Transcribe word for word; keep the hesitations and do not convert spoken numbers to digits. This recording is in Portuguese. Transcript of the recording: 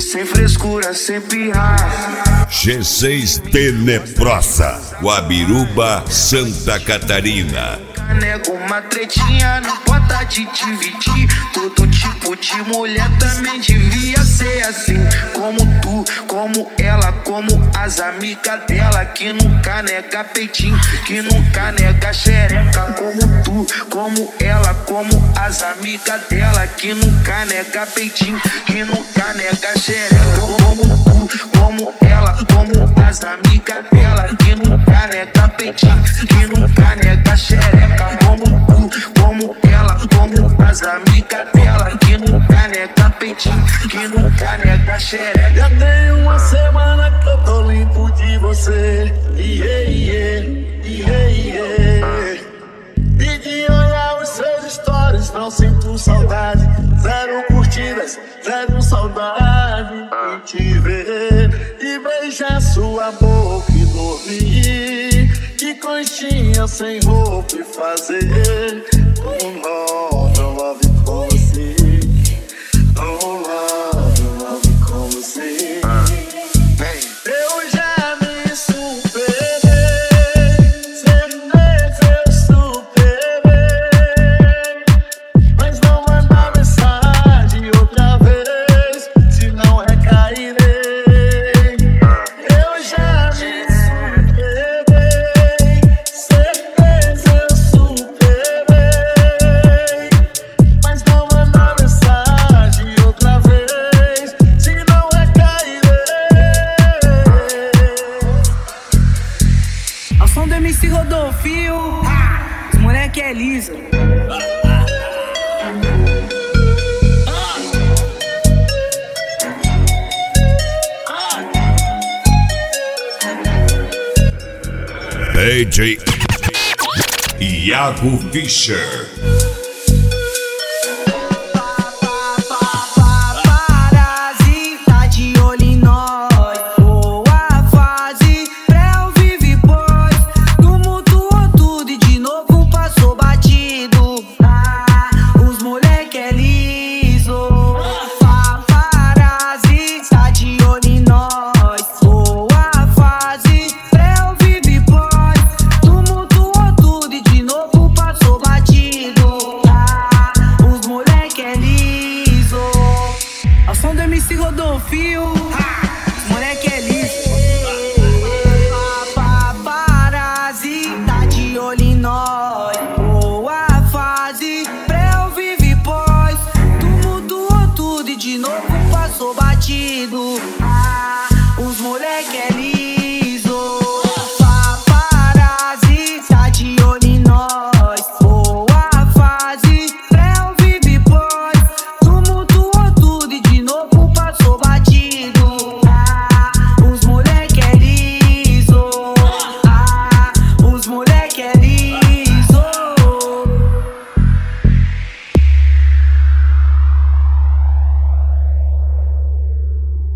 sem frescura, sem pirraça. G seis Tenebrosa, Guabiruba, Santa Catarina. Nego uma tretinha, não pode te dividir. Todo tipo de mulher também devia ser assim. Como tu, como ela, como as amigas dela, que nunca nega peitinho, que nunca nega xereca. Como tu, como ela, como as amigas dela, que nunca nega peitinho, que nunca nega xereca. Como tu, como ela, como as amigas dela, que nunca nega peitinho, que nunca nega xereca. Como tu, como ela, como as amigas dela, que nunca nega peitinho, que nunca nega xereca. Já tem uma semana que eu tô limpo de você. Yeah, yeah, yeah, yeah. E de olhar os seus stories não sinto saudade. Zero curtidas, zero saudade de te ver e beijar sua boca e dormir. Que conchinha sem roupa e fazer um love, um love com você. Um love, um love com você. Eu já me superei, certeza eu superei. Mas não manda mensagem outra vez, senão recairei. Eu já me superei, certeza eu superei. Mas não manda mensagem outra vez, senão recairei. Ao som do M C Rodolfinho, os moleque é liso. D J Iago Fischer. Paparazzi tá de olho em nós. Boa fase, pré vive pós. Tumultuou tudo e de novo passou batido. Ah, os moleque é liso. Paparazzi tá de olho em nós. Boa fase, pré vive pós. Tumultuou tudo e de novo passou batido. Ah, os moleque é liso. Ao som do M C Rodolfinho, os moleque é liso. Paparazzi tá de olho em nós. Boa fase, pré vive pós. Tumultuou tudo e de novo passou batido. Ah,